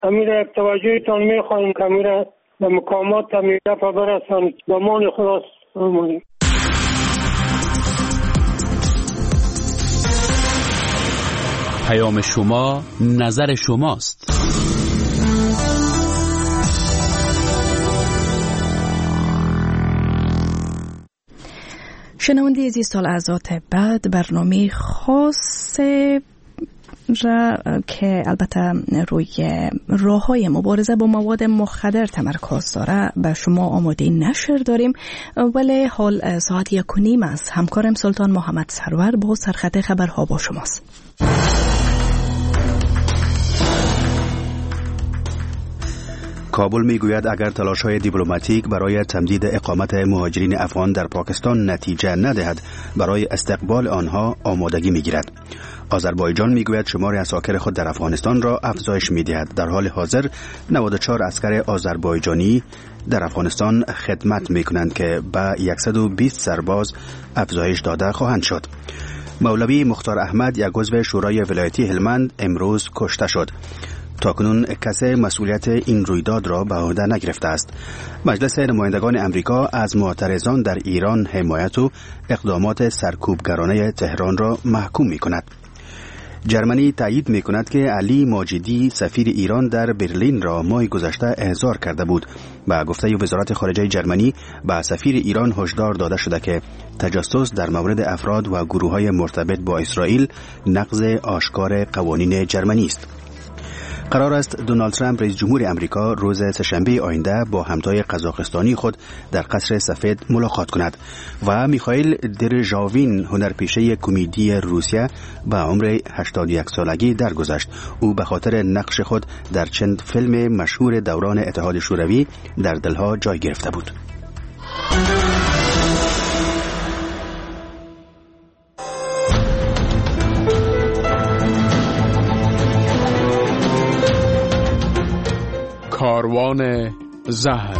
امیر توجهتان میخواهیم که امیر به مقامات امیر پا برسانید. با مان خدا آمونیم. پیام شما نظر شماست. شنونده عزیز، سال اعضات بعد برنامه خاص را که البته روی راه‌های مبارزه با مواد مخدر تمرکز داره به شما آماده نشر داریم، ولی حال ساعت 1:30 است. همکارم سلطان محمد سرور با سرخط خبرها با شماست. کابل میگوید اگر تلاش‌های دیپلماتیک برای تمدید اقامت مهاجرین افغان در پاکستان نتیجه ندهد، برای استقبال آنها آمادگی میگیرد. آذربایجان میگوید شمار عساکر خود در افغانستان را افزایش میدهد. در حال حاضر 94 عسکر آذربایجانی در افغانستان خدمت میکنند که به 120 سرباز افزایش داده خواهند شد. مولوی مختار احمد، یک عضو شورای ولایتی هلمند، امروز کشته شد. تاکنون کسی مسئولیت این رویداد را به عهده نگرفته است. مجلس نمایندگان امریکا از معترضان در ایران حمایت و اقدامات سرکوبگرانه تهران را محکوم می کند. جرمنی تایید می کند که علی ماجدی سفیر ایران در برلین را ماه گذشته احضار کرده بود. به گفته وزارت خارجه جرمنی، به سفیر ایران هشدار داده شده که تجسس در مورد افراد و گروه‌های مرتبط با اسرائیل نقض آشکار قوانین جرمنی است. قرار است دونالد ترامپ رئیس جمهور امریکا روز سه‌شنبه آینده با همتای قزاقستانی خود در قصر سفید ملاقات کند و میخائیل درژاوین، هنرپیشه کمدی روسیه، به عمر 81 سالگی درگذشت. او به خاطر نقش خود در چند فیلم مشهور دوران اتحاد شوروی در دلها جای گرفته بود. کاروان زهر.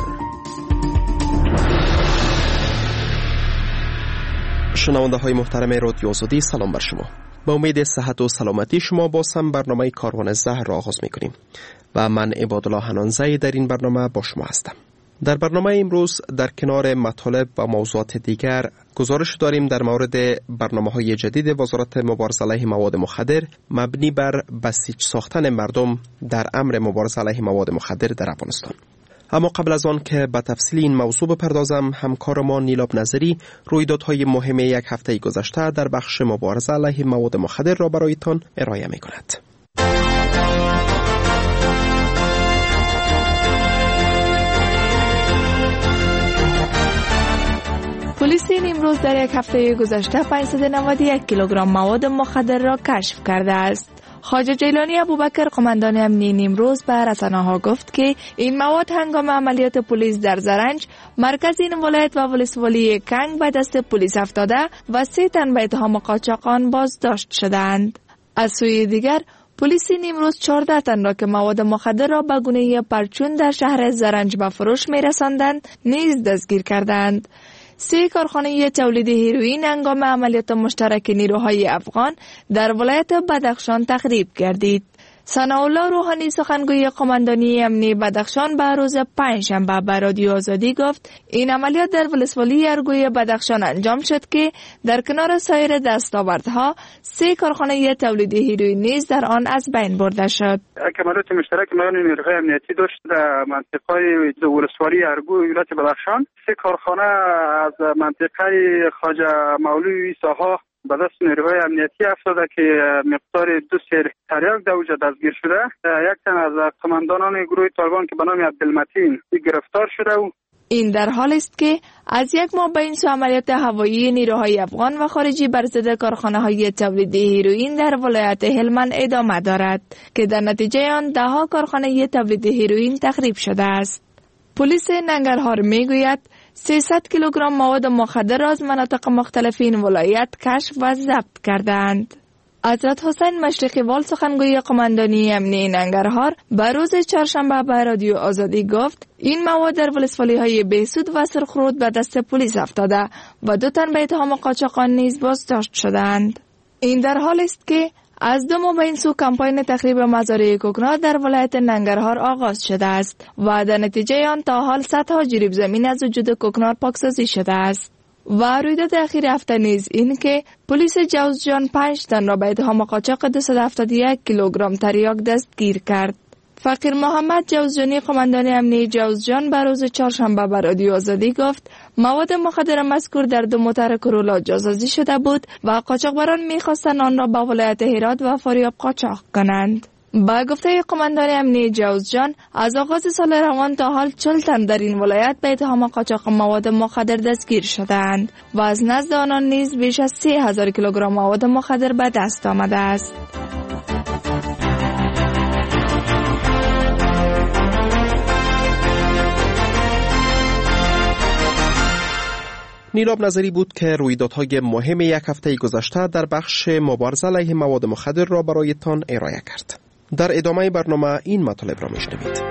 شنونده های محترم رادیو آزادی، سلام بر شما. با امید صحت و سلامتی شما بازم برنامه کاروان زهر را آغاز می‌کنیم و من عبادالله حنانزی در این برنامه با شما هستم. در برنامه امروز در کنار مطالب و موضوعات دیگر گزارش داریم در مورد برنامه‌های جدید وزارت مبارزه علیه مواد مخدر مبنی بر بسیج ساختن مردم در امر مبارزه علیه مواد مخدر در افغانستان. اما قبل از آن که به تفصیل این موضوع بپردازم، همکار ما نیلاب نظری رویدادهای مهم یک هفته گذشته در بخش مبارزه علیه مواد مخدر را برایتان ارائه می‌کند. پلیس نیمروز در یک هفته گذشته 591 کیلوگرم مواد مخدر را کشف کرده است. خواجه جیلانی ابوبکر، قماندان امنیه نیمروز، به رسانه‌ها گفت که این مواد هنگام عملیات پلیس در زرنج، مرکز این ولایت و ولسوالی کنگ به دست پلیس افتاده و 3 تن به اتهام قاچاق آن بازداشت شدند. از سوی دیگر پلیس نیمروز 14 تن را که مواد مخدر را به گونه پرچون در شهر زرنج به فروش می‌رساندند نیز دستگیر کردند. 3 کارخانه تولید هیروئین هنگام عملیات مشترک نیروهای افغان در ولایت بدخشان تخریب گردید. ثناءالله روحانی، سخنگوی قماندانی امنیه بدخشان، به روز پنجشنبه به رادیو آزادی گفت این عملیات در ولسوالی ارگوی بدخشان انجام شد که در کنار سایر دستاوردها 3 کارخانه تولید هیروئین نیز در آن از بین برده شد. عملیات مشترک میان نیروهای امنیتی داشت در منطقه ولسوالی ارگوی ولایت بدخشان. 3 کارخانه از منطقه خواجه مولوی عیساها به دست نیروهای امنیتی افتاده که مقدار 2 سیر تریاک در اوجا دستگیر شده. 1 تن از قماندانان گروه طالبان که به نام عبدالمتین گرفتار شده. این در حال است که از 1 ماه به این سو عملیات هوایی نیروهای افغان و خارجی بر ضد کارخانه‌های تولید هیروئین در ولایت هلمند ادامه دارد که در نتیجه آن 10 کارخانه تولید هیروئین تخریب شده است. پلیس ننگرهار میگوید 300 کیلوگرم مواد مخدر از مناطق مختلف این ولایت کشف و ضبط کردند. حضرت حسین مشرقی وال، سخنگوی قماندانی امنیه ننگرهار، به روز چهارشنبه به رادیو آزادی گفت این مواد در ولسوالی‌های بهسود و سرخرود به دست پلیس افتاده و 2 تن به اتهام قاچاق نیز بازداشت شدند. این در حال است که از 2 ماه به این سو کمپاین تخریب مزارع کوکنار در ولایت ننگرهار آغاز شده است و در نتیجه آن تا حال صدها جریب زمین از وجود کوکنار پاکسازی شده است. و رویداد اخیر هفته نیز این که پلیس جوزجان 5 تن را به اتهام قاچاق 271 کیلوگرم تریاک دستگیر کرد. فقیر محمد جوزجانی قماندان امنیه جوزجان به روز چهارشنبه به رادیو آزادی گفت مواد مخدر مذکور در 2 موتر کرولا جاسازی شده بود و قاچاقبران می‌خواستند آن را به ولایت هرات و فاریاب قاچاق کنند. با گفته قماندان امنیه جوزجان از آغاز سال روان تا حال 40 تن در این ولایت به اتهام قاچاق مواد مخدر دستگیر شدند و از نزد آنان نیز بیش از 3000 کیلوگرم مواد مخدر به دست آمده است. نیلاب نظری بود که رویدادهای مهم یک هفته گذشته در بخش مبارزه علیه مواد مخدر را برایتان ارائه کرد. در ادامه برنامه این مطالب را میشنوید.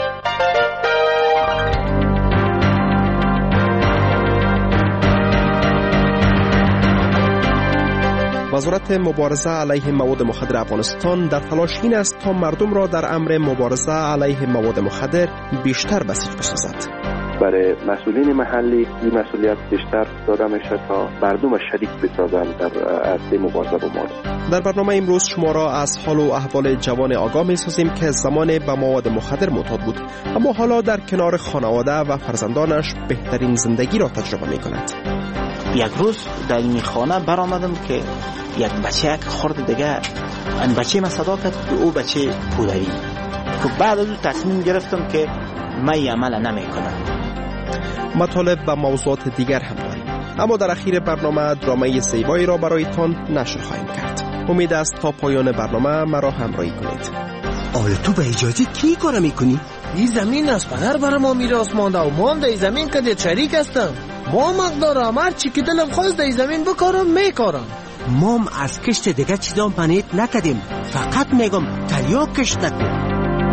وزارت مبارزه علیه مواد مخدر افغانستان در تلاش این است تا مردم را در امر مبارزه علیه مواد مخدر بیشتر بسیج بسازد. برای مسئولین محلی این مسئولیت بیشتر داده میشه تا مردم شریک بسازند در عرصه مبارزه با مواد. در برنامه امروز شما را از حال و احوال جوان آگاه می‌سازیم که زمان به مواد مخدر معتاد بود اما حالا در کنار خانواده و فرزندانش بهترین زندگی را تجربه می‌کند. یک روز در این خانه برآمدم که یک بچه خرد دیگه این بچه ما صدا کرد که او بچه پودری. خب بعد از اون تصمیم گرفتم که من این عمل نمی‌کنم. مطالب و موضوعات دیگر هم داریم اما در اخیر برنامه درامای زیبایی را برایتان نشر خواهیم کرد. امید است تا پایان برنامه مرا همراهی کنید. آیا تو به اجازه کی کار میکنی؟ این زمین از پدر برای ما میراث مانده و ما هم در این زمین که شریک هستم. ما مقدارم هر چی که دلم خواست در این زمین بکارم میکارم. ما هم از کشت دیگه چیزام پنیت نکدیم، فقط میگم تریاک کشت نکن.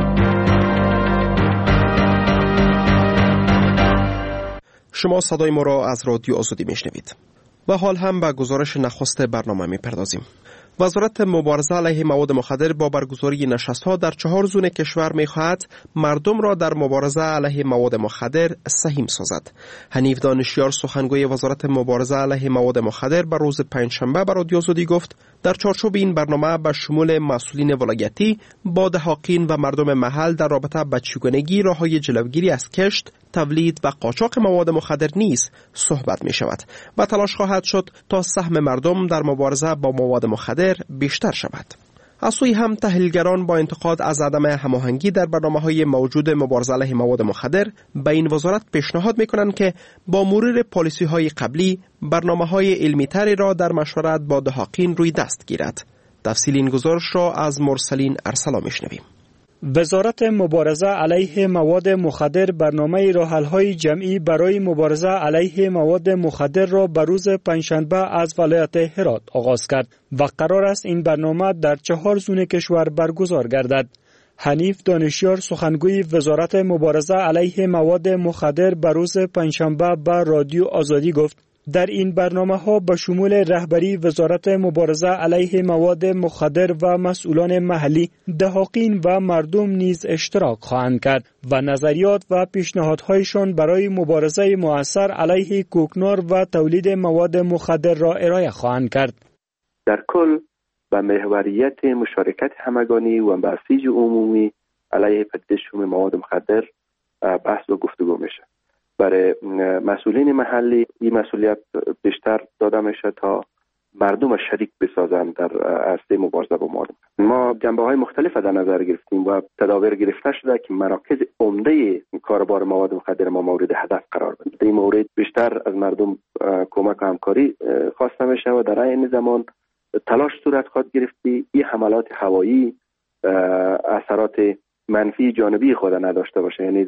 شما صدای ما را از رادیو آزادی میشنوید و حال هم به گزارش نخست برنامه میپردازیم. وزارت مبارزه علیه مواد مخدر با برگزاری نشست‌ها در 4 زون کشور می‌خواهد مردم را در مبارزه علیه مواد مخدر سهیم سازد. حنیف دانشیار سخنگوی وزارت مبارزه علیه مواد مخدر به روز پنجشنبه به رادیو آزادی گفت در چارچوب این برنامه به شمول مسئولین ولایتی با دهاقین و مردم محل در رابطه با چگونگی راه‌های جلوگیری از کشت، تولید و قاچاق مواد مخدر نیز صحبت می شود و تلاش خواهد شد تا سهم مردم در مبارزه با مواد مخدر بیشتر شود. از سوی هم تحلیلگران با انتقاد از عدم هماهنگی در برنامه‌های موجود مبارزه علیه مواد مخدر به این وزارت پیشنهاد می‌کنند که با مرور پالیسی‌های قبلی برنامه‌های علمی‌تری را در مشورت با دهاقین روی دست گیرد. تفصیل این گزارش را از مرسلین ارسلا می‌شنویم. وزارت مبارزه علیه مواد مخدر برنامه راه‌حل‌های جمعی برای مبارزه علیه مواد مخدر را به روز پنجشنبه از ولایت هرات آغاز کرد و قرار است این برنامه در 4 زون کشور برگزار گردد. حنیف دانشیار سخنگوی وزارت مبارزه علیه مواد مخدر به روز پنجشنبه به رادیو آزادی گفت در این برنامه‌ها به شمول رهبری وزارت مبارزه علیه مواد مخدر و مسئولان محلی، دهاقین و مردم نیز اشتراک خواهند کرد و نظریات و پیشنهادهایشان برای مبارزه مؤثر علیه کوکنار و تولید مواد مخدر را ارائه خواهند کرد. در کل به محوریت مشارکت همگانی و بسیج عمومی علیه پدیده شوم مواد مخدر بحث و گفتگو میشه. برای مسئولین محلی این مسئولیت بیشتر داده میشه تا مردم شریک بسازند در عرصه مبارزه با مواد. ما جنبه‌های مختلف در نظر گرفتیم و تدابیر گرفته شده که مراکز عمده کاربار مواد مخدر ما مورد هدف قرار بگیرند. در این مورد بیشتر از مردم کمک و همکاری خواسته میشه و در این زمان تلاش صورت خواهد گرفتی این حملات هوایی اثرات منفی جانبی خود نداشته باشه، یعنی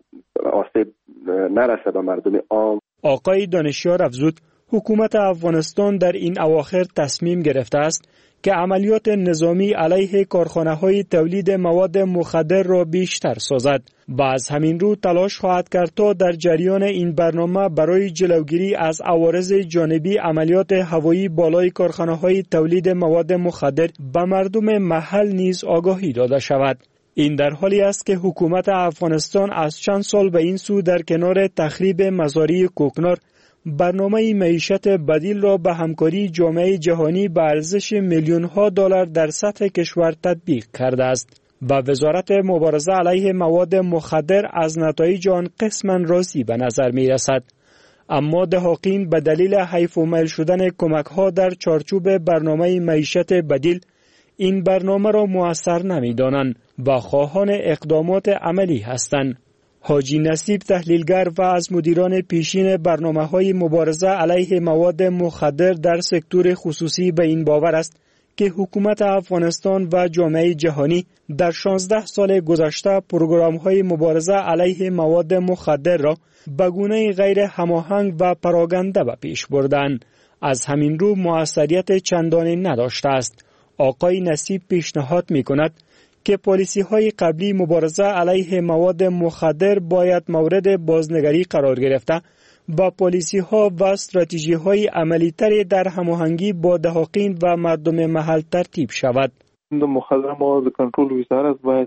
آسیب نرسه به مردم عام. آقای دانشیار افزود حکومت افغانستان در این اواخر تصمیم گرفته است که عملیات نظامی علیه کارخانه‌های تولید مواد مخدر را بیشتر سازد. و از همین رو تلاش خواهد کرد تا در جریان این برنامه برای جلوگیری از عوارض جانبی عملیات هوایی بالای کارخانه‌های تولید مواد مخدر به مردم محل نیز آگاهی داده شود. این در حالی است که حکومت افغانستان از چند سال به این سو در کنار تخریب مزارع کوکنار برنامه معیشت بدیل را به همکاری جامعه جهانی به ارزش میلیون‌ها دلار در سطح کشور تطبیق کرده است. و وزارت مبارزه علیه مواد مخدر از نتایج آن قسماً راضی به نظر می رسد. اما دهاقین به دلیل حیف و میل شدن کمک‌ها در چارچوب برنامه معیشت بدیل این برنامه را مؤثر نمی دانند و خواهان اقدامات عملی هستند. حاجی نصیب تحلیلگر و از مدیران پیشین برنامه‌های مبارزه علیه مواد مخدر در سکتور خصوصی به این باور است که حکومت افغانستان و جامعه جهانی در 16 سال گذشته پروگرام‌های مبارزه علیه مواد مخدر را به گونه غیر هماهنگ و پراگنده به پیش بردند. از همین رو موثریت چندانی نداشته است. آقای نصیب پیشنهاد می‌کند که پالیسی‌های قبلی مبارزه علیه مواد مخدر باید مورد بازنگری قرار گرفته و پالیسی‌ها و استراتژی‌های عملی‌تری در هماهنگی با دهاقین و مردم محل ترتیب شود. مخدر مواد کنترل وزارت باید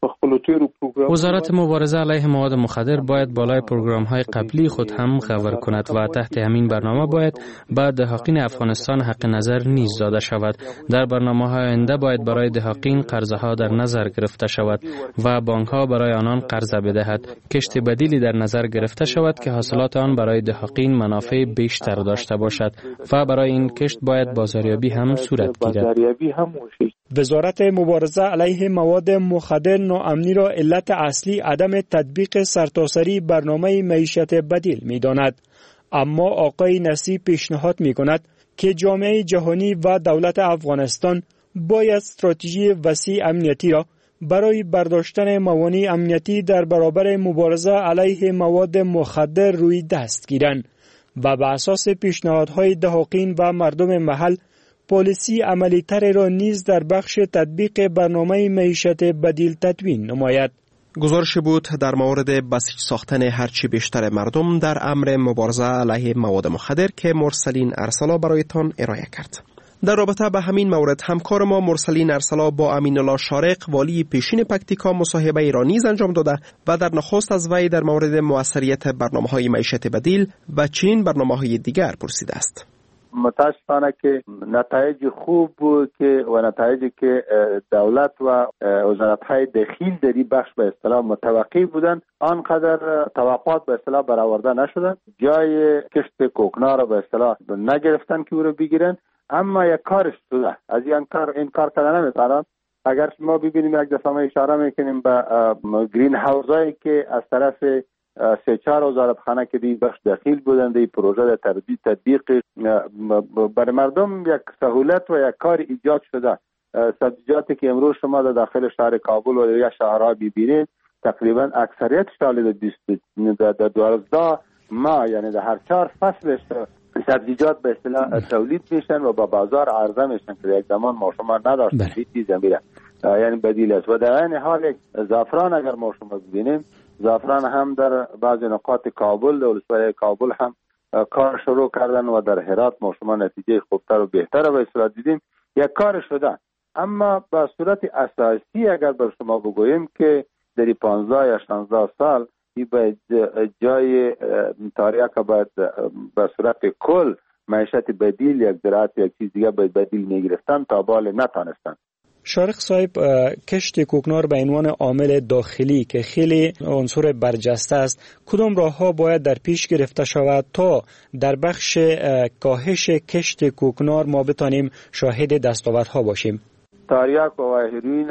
وزارت مبارزه علیه مواد مخدر باید بالای پروگرام‌های قبلی خود هم غور کند و تحت همین برنامه باید به دهاقین افغانستان حق نظر نیز داده شود. در برنامه‌های آینده باید برای دهاقین قرضه‌ها در نظر گرفته شود و بانک‌ها برای آنان قرضه بدهد. کشت بدیلی در نظر گرفته شود که حاصلات آن برای دهاقین منافع بیشتر داشته باشد و برای این کشت باید بازاریابی هم صورت گیرد. وزارت مبارزه علیه مواد مخدر ناامنی را علت اصلی عدم تطبیق سرتاسری برنامه معیشت بدیل می‌داند. اما آقای نصیب پیشنهاد می‌کند که جامعه جهانی و دولت افغانستان باید استراتژی وسیع امنیتی را برای برداشتن موانع امنیتی در برابر مبارزه علیه مواد مخدر روی دست گیرند و بر اساس پیشنهادهای دهاقین و مردم محل پالیسی عملی تر را نیز در بخش تطبیق برنامه معیشت بدیل تدوین نماید. گزارش بود در مورد بسیج ساختن هرچی بیشتر مردم در امر مبارزه علیه مواد مخدر که مرسلین ارسلا برایتان ارائه کرد. در رابطه به همین مورد همکار ما مرسلین ارسلا با امین الله شارق والی پیشین پکتیکا مصاحبه ایرانیز انجام داده و در نخست از وی در مورد موثریت برنامه‌های معیشت بدیل و چنین برنامه‌های دیگر پرسیده است. متاسفانه که نتایج خوب که و نتایجی که دولت و وزارت‌های داخل در این بخش به اصطلاح متوقع بودند آنقدر توقعات به اصطلاح برآورده نشدند. جای کشت کوکنار را به اصطلاح نگرفتن که او را بگیرن، اما یک کارش شده. از این کار کردن نمیتونن. اگر ما ببینیم یک دفعه اشاره میکنیم به گرین هاوزایی که از طرف 3-4 وزارتخانه که دی بخش داخل بودند این پروژه در تطبیق برای مردم یک سهولت و یک کار ایجاد شده. سبزیجاتی که امروز شما در داخل شهر کابل و یا شهرها ببینید تقریبا اکثریت سال در 12 ماه یعنی در هر 4 فصلش سبزیجات به اصطلاح تولید میشن و با بازار عرضه میشن که یک زمان ما شما نداشتیم چیزی میره یعنی بدیل است. و در این حال زعفران اگر ما شما ببینیم زعفران هم در بعضی نقاط کابل و ولسوالی کابل هم کار شروع کردن و در هرات ما شما نتیجه خوبتر و بهتر به اصطلاح دیدیم یک کار شده. اما به صورت اساسی اگر بر شما بگوییم که در 15 یا 16 سال این به جای تاریخ باید به صورت کل معیشت بدیل یک زراعت یک چیز دیگه باید بدیل میگرفتن تا بال نتانستن. شارق صاحب، کشت کوکنار به عنوان عامل داخلی که خیلی عنصر برجسته است، کدام راه‌ها باید در پیش گرفته شود تا در بخش کاهش کشت کوکنار ما بتانیم شاهد دستاوردها باشیم؟ تاریاک و هیروئین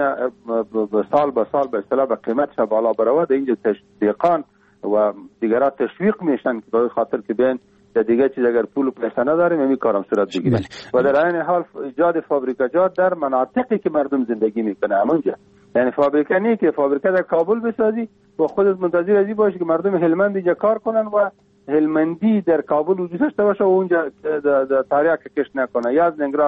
سال به سال به اصطلاح به قیمتش بالا برود. اینجا تشویقان و دیگرها تشویق میشن که به خاطر که بین دیگه چیز اگر پول و پیسه نداریم همین کارم صورت بگیره. و در این حال ایجاد فابریکاجات در مناطقی که مردم زندگی میکنه همونجا، یعنی فابریکه نه که فابریکه در کابل بسازی و خودت منتظر ازی باشی که مردم هلمند اینجا کار کنن و هلمندی در کابل وجود داشته باشه و اونجا تاریخ کش نکنه یا از ننگرابه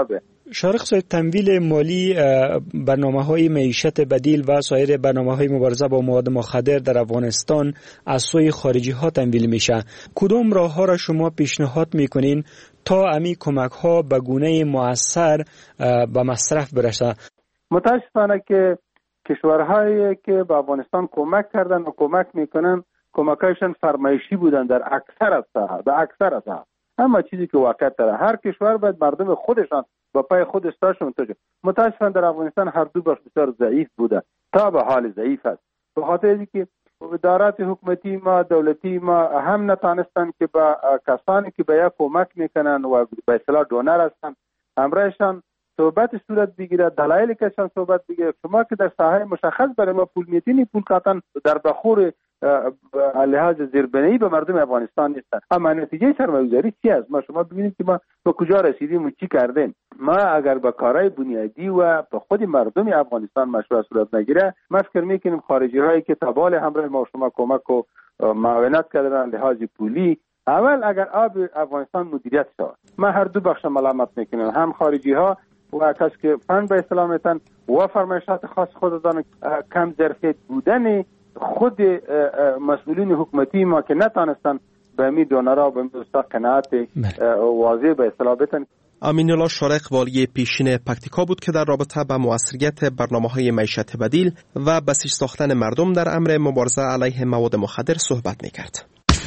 شارق صاحب، تمویل مالی برنامه‌های معیشت بدیل و سایر برنامه‌های مبارزه با مواد مخدر در افغانستان از سوی خارجی‌ها تمویل میشه. کدام راه‌ها را شما پیشنهاد میکنین تا امی کمک‌ها به گونه مؤثر به مصرف برسه؟ متاسفانه که کشورهایی که به افغانستان کمک کردن و کمک میکنن، کمکایشان فرمایشی بودن در اکثر ساحه. اما چیزی که واقعیت داره، هر کشور باید مردم خودشان با پای خود استاشون توجه. متاسفانه در افغانستان هر دو بخش بسیار ضعیف بوده، تا به حال ضعیف است، به خاطر اینکه ادارات حکومتی ما، دولتی ما هم نتانستن که با کسانی که به یک کمک میکنن و به اصطلاح دونر هستن همراهشان صحبت صورت بگیره، دلایل کشان صحبت بگیره. شما که در ساحه مشخص برای ما پول میتینی، پول قطعا در بخور لحاظ زیربنایی به مردم افغانستان نیستن. اما نتیجه سرمایه‌گذاری چی است؟ شما ببینید که ما به کجا رسیدیم و چی کردیم. ما اگر با کارهای بنیادی و به خود مردم افغانستان مشروع صورت نگیره، ما فکر میکنیم خارجی هایی که تبال همراه ما شما کمک و معاونت کردن لحاظ پولی، اول اگر آب افغانستان مدیریت شود، ما هر دو بخش ملامت میکنیم، هم خارجی ها و کسی که فن به اسلامتن و فرمایشات خاص خودشان، کم ظرفیت بودن خود مسئولین حکومتی ما که نتانستن به می دونرها به می دوستا قناعت واضح به اصطلاح بتن. امین الله شارق، والی پیشین پکتیکا بود که در رابطه با موثریت برنامه‌های معیشت بدیل و بسیج ساختن مردم در امر مبارزه علیه مواد مخدر صحبت می‌کرد.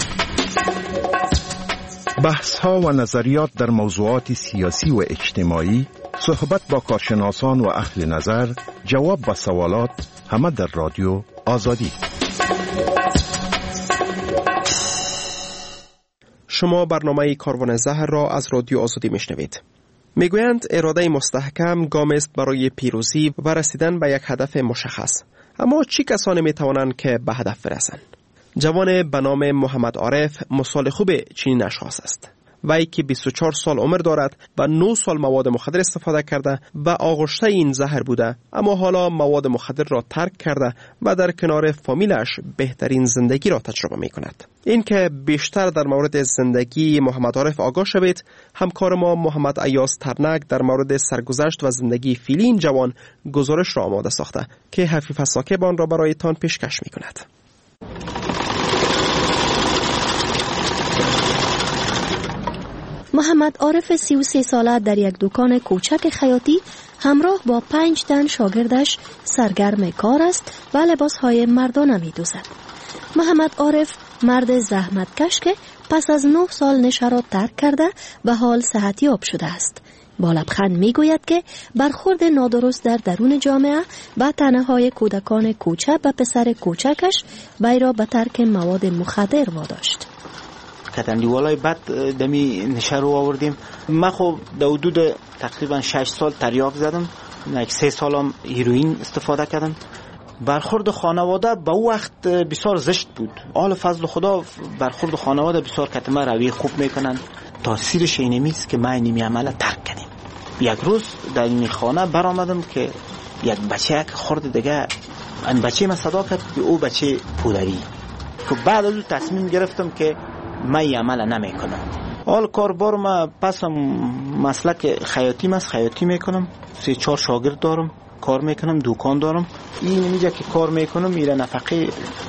بحث‌ها و نظریات در موضوعات سیاسی و اجتماعی، صحبت با کارشناسان و اهل نظر، جواب به سوالات، همه در رادیو آزادی. شما برنامه کاروان زهر را از رادیو آزادی میشنوید. میگویند اراده مستحکم گام است برای پیروزی و رسیدن به یک هدف مشخص. اما چی کسانی میتوانند که به هدف برسند؟ جوان به نام محمد عارف مثال خوب چنین اشخاص است. وی که 24 سال عمر دارد و 9 سال مواد مخدر استفاده کرده و آغشته این زهر بوده، اما حالا مواد مخدر را ترک کرده و در کنار فامیلش بهترین زندگی را تجربه می کند. این که بیشتر در مورد زندگی محمد عارف آگاه شوید، همکار ما محمد ایاز ترنک در مورد سرگذشت و زندگی فعلی این جوان گزارش را آماده ساخته که حفیظ ساکب آن را برایتان پیشکش می کند. محمد عارف 33 ساله در یک دکان کوچک خیاطی همراه با 5 تن شاگردش سرگرم کار است و لباسهای مردانه می دوزد. محمد عارف مرد زحمتکش که پس از 9 سال نشه را ترک کرده و حال صحتیاب شده است. با لبخند می گوید که برخورد نادرست در درون جامعه با طعنه‌های کودکان کوچک و پسر کوچکش وی را به ترک مواد مخدر واداشت. کتندیوالای بعد دمی نشه رو آوردیم. من خب در حدود تقریبا 6 سال تریاک زدم، 3 سالم هیروئین استفاده کردم. برخورد خانواده به او وقت بسیار زشت بود. آل فضل خدا برخورد خانواده بسیار کتمه روی خوب میکنن. تاثیرش اینمیست که من اینمی عمل ترک کنیم. یک روز در این خانه برآمدم که یک بچه خورد دیگه، این بچه من صدا کرد که او بچه پودری. که بعد از تصمیم گرفتم که من این عمل نمی کنم. حال کاربار ما پس مسلک خیاطی میکنم. 3-4 شاگرد دارم، کار میکنم، دکان دارم. این اینجا که کار میکنم میره نفقه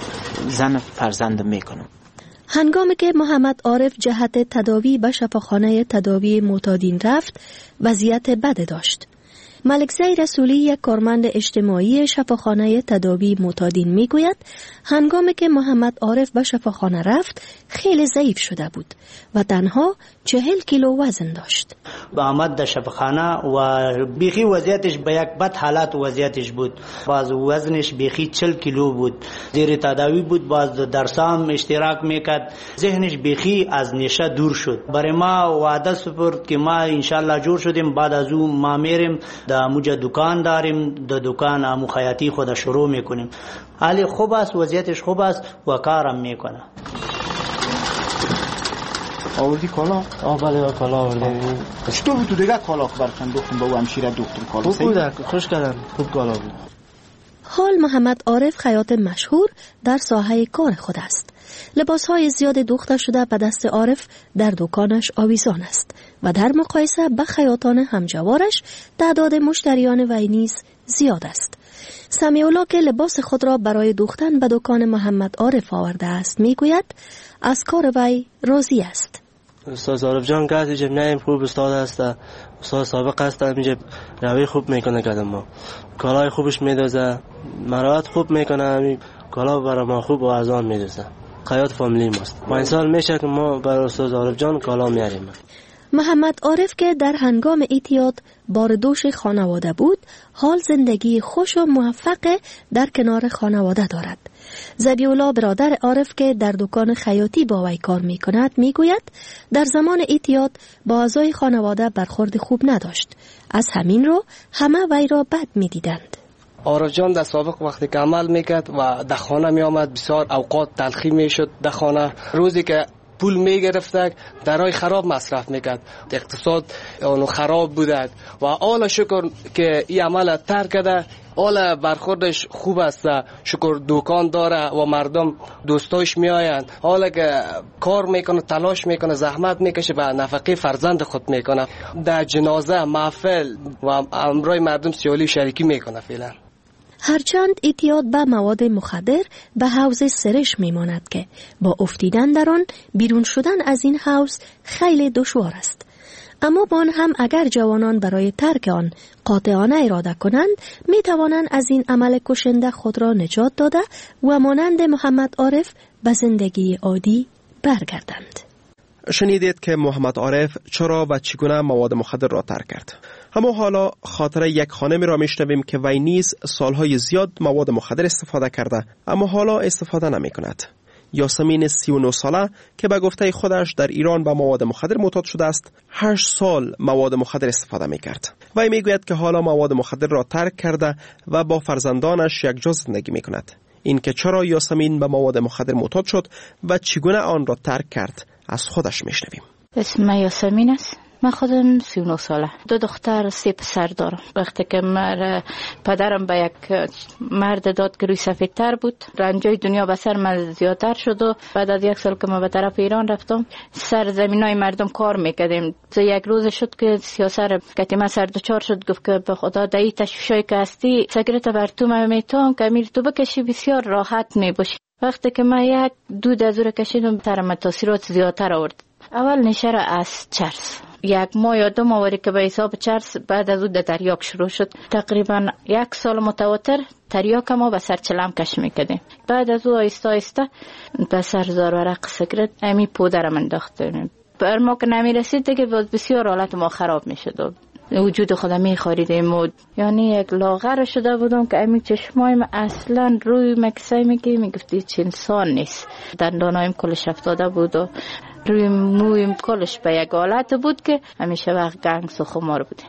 زن فرزندم میکنم. هنگامی که محمد عارف جهت تداوی به شفاخانه تداوی معتادین رفت، وضعیت بد داشت. ملکزی رسولی، یک کارمند اجتماعی شفاخانه تداوی معتادین میگوید هنگامی که محمد عارف به شفاخانه رفت خیلی ضعیف شده بود و تنها 40 کیلو وزن داشت. با آمد در شفاخانه و بیخی وضعیتش به یک بد حالت وضعیتش بود. باز وزنش بیخی 40 کیلو بود. زیر تداوی بود، باز درسام اشتراک میکرد. ذهنش بیخی از نشه دور شد. برای ما وعده سپرد که ما انشالله جور شدیم، بعد از اون ما میریم در موجه دکان داریم، در دکان امو خیاطی خود شروع میکنیم. حالی خوب است، وضعیتش خوب است و کارم میکنه. آوردی کالا؟ بله کالا آوردی. چطور بود تو دیگه کالا براتون دختم با او همشیره دختم کالا؟ خوب بود، خوش کردن، خوب کالا بود. حال محمد عارف خیاط مشهور در ساحه کار خود است. لباسهای زیاد دوخته شده به دست عارف در دکانش آویزان است و در مقایسه به خیاطان همجوارش تعداد مشتریان وی نیز زیاد است. سمیع‌الله که لباس خود را برای دوختن به دکان محمد عارف آورده است میگوید از کار وی راضی است. استاد عارف جان کسی جمعه خوب استاد است، استاد سابق است، اینجا روی خوب میکنه کدام ما کالای خوبش میدوزه، مراعات خوب میکنه، کالا برای ما خوب و ارزان میدوزه. خیاط فامیلی ماست. 5 سال میشه که ما برای استاد عارف جان کالا میاریم. محمد عارف که در هنگام اعتیاد باردوش خانواده بود، حال زندگی خوش و موفق در کنار خانواده دارد. ذبیح‌الله برادر عارف که در دکان خیاطی با وی کار می کند می گوید در زمان اعتیاد با اعضای خانواده برخورد خوب نداشت. از همین رو همه وی را بد می دیدند. عارف جان در سابق وقتی که عمل میکرد و در خانه می آمد بسیار اوقات تلخی میشد. در خانه روزی که پول میگرفت درای خراب مصرف میکرد، اقتصاد اونو خراب بودد و حالا شکر که این عمل ترک کرده، حالا برخوردش خوب است، شکر دکان داره و مردم دوستاش میآیند، حالا که کار میکنه، تلاش میکنه، زحمت میکشه، به نفقه فرزند خود میکنه، در جنازه، محفل و امرای مردم سیالی شریکی میکنه. فعلا هرچند اعتیاد به مواد مخدر به حوض سرش میماند که با افتیدن در آن بیرون شدن از این حوض خیلی دشوار است. اما با آن هم اگر جوانان برای ترک آن قاطعانه اراده کنند می توانند از این عمل کشنده خود را نجات داده و مانند محمد عارف به زندگی عادی برگردند. شنیدید که محمد عارف چرا و چگونه مواد مخدر را ترک کرد. اما حالا خاطره یک خانمی را میشنویم که وی نیز سالهای زیاد مواد مخدر استفاده کرده اما حالا استفاده نمی کند. یاسمین 39 ساله که به گفته خودش در ایران به مواد مخدر معتاد شده است، 8 سال مواد مخدر استفاده می کرد. وی می گوید که حالا مواد مخدر را ترک کرده و با فرزندانش یکجا زندگی می کند. این که چرا یاسمین به مواد مخدر معتاد شد و چگونه آن را ترک کرد از خودش می شنویم. اسم من یاسمین است. من خودم 39 ساله، 2 دختر 3 پسر دارم. وقتی که پدرم به یک مرد داد که روی سفیدتر بود، رنجای دنیا به سر من زیادتر شد و بعد از 1 سال که من به طرف ایران رفتم، سر زمینای مردم کار میکردیم. یک روز شد که سیاسر کتیمه سر دچار شد، گفت که به خدا دایی تشویشای که هستی سیگارت بر تو من میتونم که امیر تو بکشی بسیار راحت میباشی. وقتی که من 1-2 دزور کشیدم ترم تاثیرات زیادتر آورد. اول نشر از چرس 1 ماه یا 2 ماه که به حساب چرس، بعد از اون تریاک شروع شد. تقریبا 1 سال متواتر تریاک ما به سر چلم کش میکردیم. بعد از اون آیسته آیسته به سر زار ورق سیگارت امی پودرم انداختیم. بر ما که نمی رسید دیگه بسیار حالت ما خراب میشد. وجود خودم میخوریدیم و یعنی یک لاغر شده بودم که امی چشمایم اصلا روی مکسای میگفتی چه انسان نیست. دندانایم کلش افتاده بود و روی مویم کلش به یک حالت بود که همیشه وقت گنگس و خمار بوده.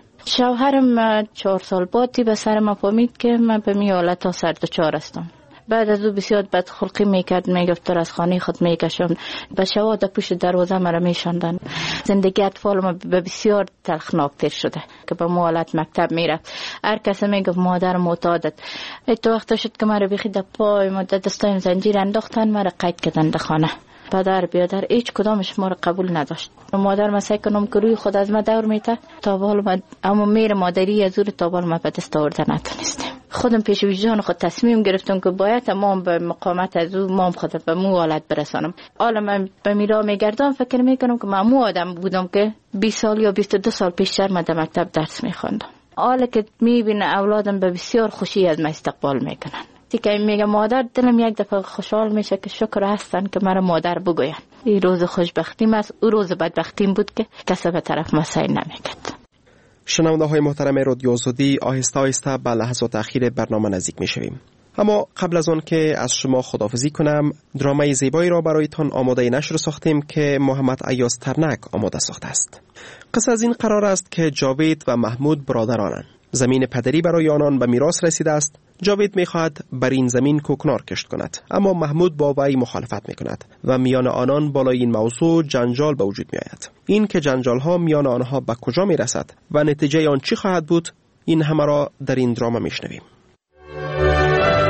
شوهرم 4 سال بعدی به سر ما فهمید که من به می حالت ها سر دچار هستم. بعد از او بسیار بدخلقی میکرد، میگفت تو از خانه خود میکشم، به شواده پشت دروازه مرا میشاندن. زندگی اطفال ما به بسیار تلخناک تر شده که به موالت مکتب میرفت. هر کسی میگفت مادر معتادت. تو وقت شد که مرا بخی در پای ما دستایم زنجیر انداختن، مرا قید کردن در خانه. پدر بیادر هیچ کدامش ما رو قبول نداشت. مادر من سعی کنم که روی خود از ما دور میته تا بال اما میر مادری از تا بال ما به دست آورده نتونستم. خودم پیش وجدان خود تصمیم گرفتم که باید تمام به مقامت از او مام خود به مو حالت برسانم. حالا من به میرا میگردم فکر میکنم که من مو آدم بودم که 20 سال یا 22 سال پیشتر من در مکتب درس میخوندم. حالا که میبینه اولادم به بسیار خوشی از من استقبال میکنن. که میگه مادر، دلم یک دفعه خوشحال میشه که شکر هستن که مرا مادر بگوین. این روز خوشبختیم است، او روز بدبختیم بود که کسی به طرف ما سعی نمیکرد. شنونده های محترم رادیو آزادی، آهسته آهسته به لحظات اخیر برنامه نزدیک میشویم. اما قبل از آن که از شما خداحافظی کنم، درامای زیبایی را برایتان آماده نشر ساختیم که محمد ایاز ترنک آماده ساخته است. قصه از این قرار است که جاوید و محمود برادرانند. زمین پدری برای آنان به میراث رسیده است. جاوید می‌خواهد بر این زمین کوکنار کشت کند، اما محمود با وی مخالفت می‌کند و میان آنان بالای این موضوع جنجال به وجود می‌آید. این که جنجال‌ها میان آنها به کجا می‌رسد و نتیجه آن چی خواهد بود، این همه را در این دراما می‌شنویم.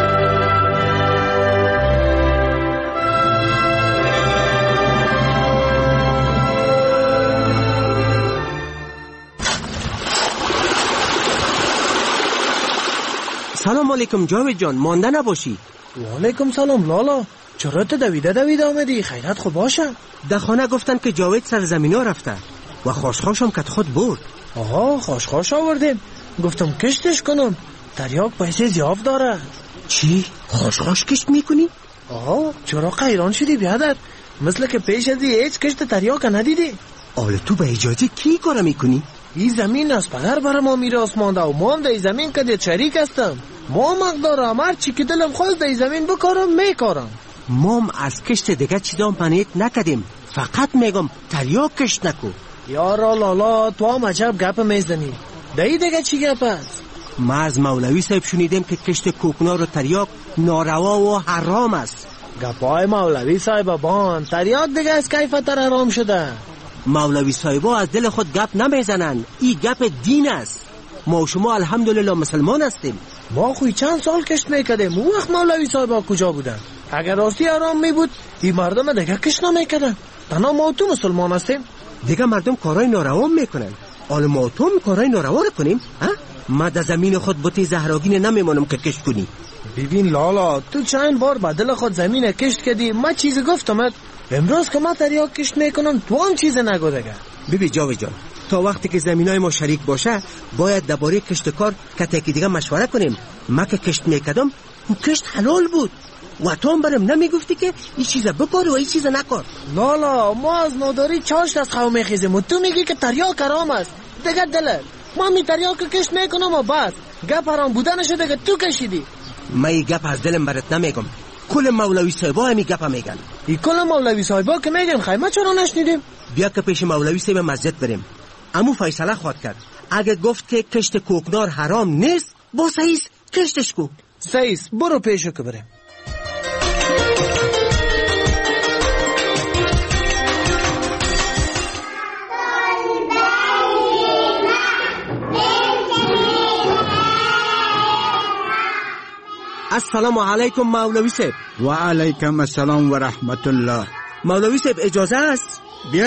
سلام علیکم جاوید جان، مانده نباشی. و علیکم سلام لالا، چرا تو دویده آمدی؟ خیرت خوب باشه؟ در خانه گفتن که جاوید سرزمین ها رفته و خاشخاشم که خود برد. آها، خاشخاش آوردیم. گفتم کشتش کنم، تریاک پیسه زیاف داره. چی؟ خاشخاش کشت میکنی؟ آها، چرا قیران شدی بیادر؟ مثل که پیش ازی هیچ کشت تریاک ندیدی. آله تو به اجازه کی کار میکنی؟ این زمین از پدر برای ما میراث مانده و ما هم در زمین که شریک هستم. ما مقدارم هر چی که دلم خواست در زمین بکارم میکارم. ما هم از کشت دیگه چیزا منیت نکدیم، فقط میگم تریاک کشت نکو. یارا لالا، تو هم عجب گپ میزنی. دایی دیگه چی گپ است؟ ما از مولوی صاحب شنیدیم که کشت کوکنار و تریاک ناروا و حرام است. گپای مولوی صاحب بان، تریاک دیگه از کیفت حرام شده. مولوی صاحبا از دل خود گپ نمیزنن، این گپ دین است. ما و شما الحمدلله مسلمان هستیم. ما خوی چند سال کشت میکردیم، اون وقت مولوی صاحبا کجا بودن؟ اگر راستی حرام می بود این مردم دیگه کشت نمیکردن. تنها ما و تو مسلمان هستیم. دیگه مردم کارهای ناروا میکنن، حالا ما و تو کارهای ناروا رو کنیم؟ ما در زمین خود بوتی زهراگین نمیمونم که کشت کنی. ببین لالا، تو چند بار با دل خود زمین کشت کردی، من چیز گفتمت. امروز که ما تریاک کشت میکنم تو هم چیز نگو دیگه. ببین جاوید جان، تا وقتی که زمینای ما شریک باشه باید درباره کشت کار کتکی دیگه مشوره کنیم. ما که کشت میکردم اون کشت حلال بود و تو هم برم نمیگفتی که این چیزا بکار و این چیزا نکار. لالا، ما از ناداری چاشت از خواه میخیزیم و تو میگی که تریاک حرام است. دیگه دلت ما می تریاک کشت میکنم و بس گپ حرام بودنشو دیگه تو کشیدی. من این گپ از دلم برات نمیگم. کل مولوی صاحبا همی گپ میگن. این کل مولوی صاحبا که میگن خیمه چرا نشنیدیم؟ بیا که پیش مولوی صاحب مسجد بریم. امو فیصله خواد کرد. اگه گفت که کشت کوکنار حرام نیست، با سعیس کشتش کو. سعیس برو پیشو که بریم. السلام علیکم مولوی صاحب. و علیکم السلام و رحمت الله. مولوی صاحب اجازه است؟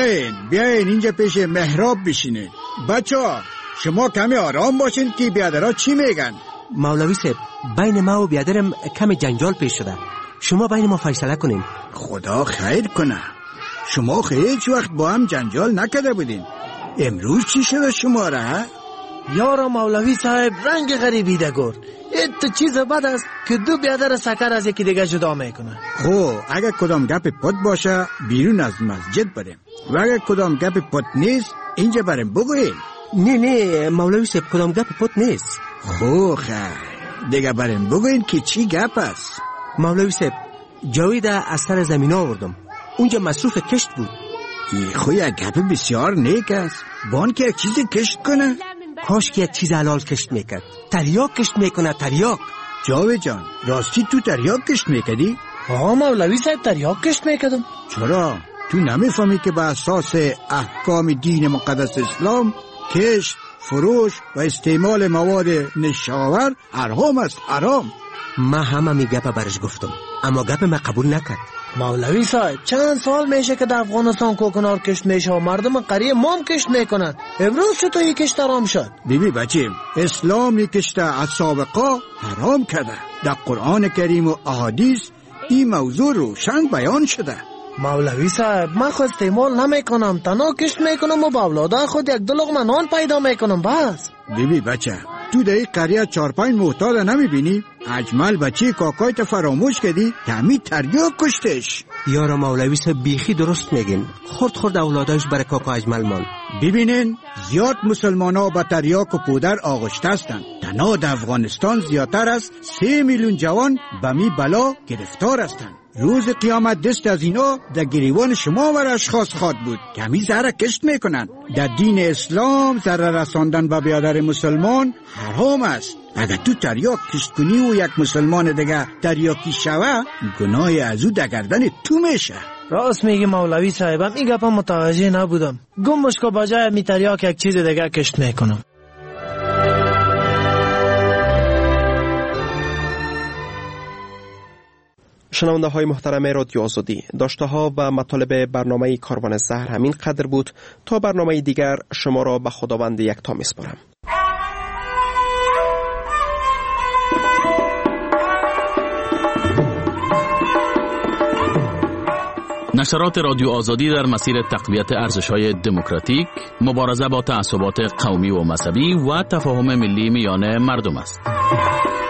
بیاین اینجا پیش محراب بشینید. بچه‌ها شما کمی آرام باشین که بیادرها چی میگن. مولوی صاحب بین ما و بیادرم کمی جنجال پیش شده، شما بین ما فیصله کنین. خدا خیر کنه. شما هیچ وقت با هم جنجال نکرده بودین، امروز چی شده شما را؟ یارا مولوی صاحب رنگ غریبی ده گرد. تو چیز بد است که دو بیادر سکر از یکی دیگه جدا میکنه. خب اگر کدام گپ پت باشه بیرون از مسجد بریم و اگر کدام گپ پت نیست اینجا بریم بگوییم. نه مولوی صاحب کدام گپ پت نیست. خب خیر دیگه بریم بگوییم که چی گپ است. مولوی صاحب جاوید از سر زمین آوردم، اونجا مصروف کشت بود. خوی گپ بسیار نیک است. بان که یک چیزی کشت کنه، کاش که یک چیز حلال کشت میکرد. تریاک کشت میکنه، تریاک. جاوید جان راستی تو تریاک کشت میکردی؟ مولوی صاحب تریاک کشت میکردم. چرا؟ تو نمیفهمی که به اساس احکام دین مقدس اسلام کشت، فروش و استعمال مواد نشاور حرام است، حرام. ما همه می گپ برش گفتم اما گپ ما قبول نکرد. مولوی صاحب چند سال میشه که در افغانستان کوکنار کشت میشه و مردم قریه مام کشت میکنن. امروز چطور یک کشت حرام شد؟ بیبی بچیم اسلام یک کشت از سابقا حرام کرده. در قرآن کریم و احادیث این موضوع روشن بیان شده. مولوی صاحب من خود استعمال نمیکنم، تنها کشت میکنم و با اولادای خود یک دو لقمه نان پیدا میکنم بس. بیبی بچه تو در این قریه 4-5 محتاج نمیبینی؟ اجمل بچه کاکایت فراموش کردی تمی تریاک کشتش. یارا مولوی صاحب بیخی درست میگین، خورد اولادایش برای کاکا اجمل مان. ببینین زیاد مسلمان ها با تریاک و پودر آغشته هستند. تنها در افغانستان زیادتر از 3 میلیون جوان به می بلا گرفتار هستند. روز قیامت دست از اینا در گریوان شما و اشخاص خواد بود که همی زهره کشت میکنن. در دین اسلام زهره رساندن به بیادر مسلمان حرام است. اگر تو تریاک کشت کنی و یک مسلمان دیگه تریاکی شوه گناه از او در گردن تو میشه. راست میگی مولوی صاحبم، این گپا متوجه نبودم. گمش که بجای می تریاک یک چیز دیگه کشت میکنم. شنونده های محترم رادیو آزادی، داشته ها و مطالب برنامه کاروان زهر همین قدر بود. تا برنامه دیگر شما را به خداوند یکتا میسپارم. نشرات رادیو آزادی در مسیر تقویت ارزش‌های دموکراتیک، مبارزه با تعصبات قومی و مذهبی و تفاهم ملی میان مردم است.